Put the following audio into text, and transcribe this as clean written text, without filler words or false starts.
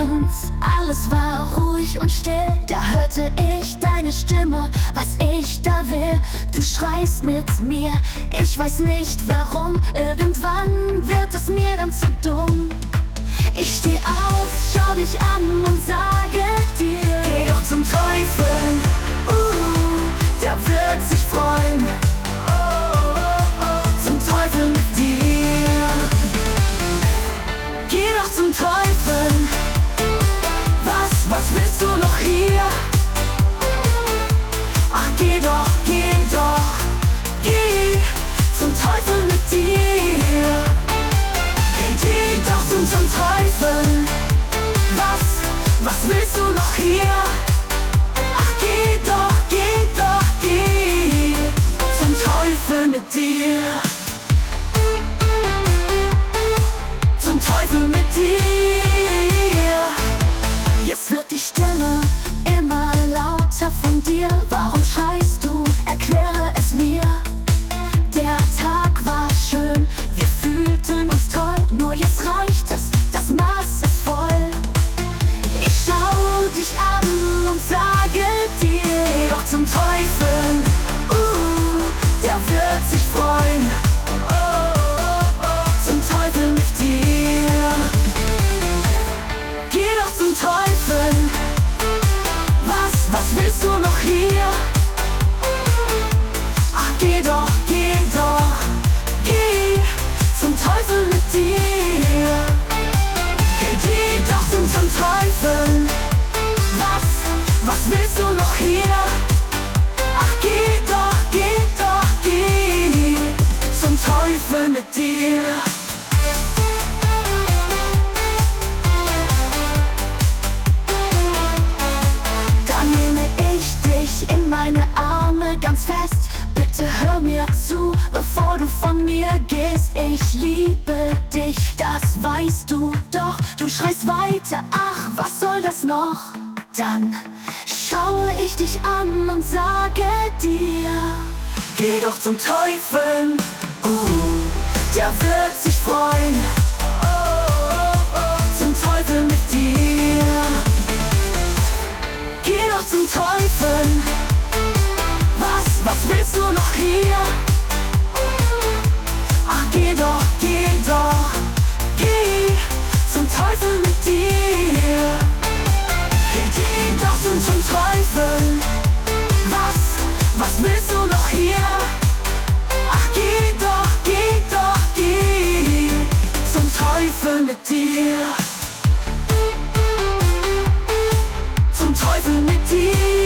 uns, alles war ruhig und still. Da hörte ich deine Stimme, was ich da will. Du schreist mit mir, ich weiß nicht warum. Irgendwann wird es mir dann zu dumm. Ich steh auf, schau dich an und sage dir: Geh doch zum Teufel, der wird sich freuen. Zum Teufel mit dir. Geh doch zum Teufel. Was willst du noch hier? Ach, geh doch, geh zum Teufel mit dir. Geh doch zum Teufel. Was willst du noch hier? Ach, geh zum Teufel mit dir. Zum Teufel mit dir. Jetzt wird die Stimme immer lauter von dir. Warum schreist du? Erkläre es mir. Der Tag war schön, wir fühlten uns toll. Nur jetzt reicht es, das Maß ist voll. Ich schau dich an und sage dir: Geh doch zum Teufel, der wird sich freuen. Zum Teufel mit dir. Geh doch zum Teufel. Was willst du noch hier? Ach, geh zum Teufel mit dir. Geh doch zum Teufel. Was willst du noch hier? Ach, geh zum Teufel mit dir. Dann nehme ich dich in meine Arme ganz fest. Bitte hör mir zu, bevor du von mir gehst. Ich liebe dich, das weißt du doch. Du schreist weiter, ach, was soll das noch? Dann schaue ich dich an und sage dir: Geh doch zum Teufel, der wird sich freuen. Zum Teufel mit dir. Geh doch zum Teufel. Was willst du noch hier? Ach, geh zum Teufel mit dir. Geh doch zum Teufel. Was willst du noch hier? Ach, geh zum Teufel mit dir. Zum Teufel mit dir.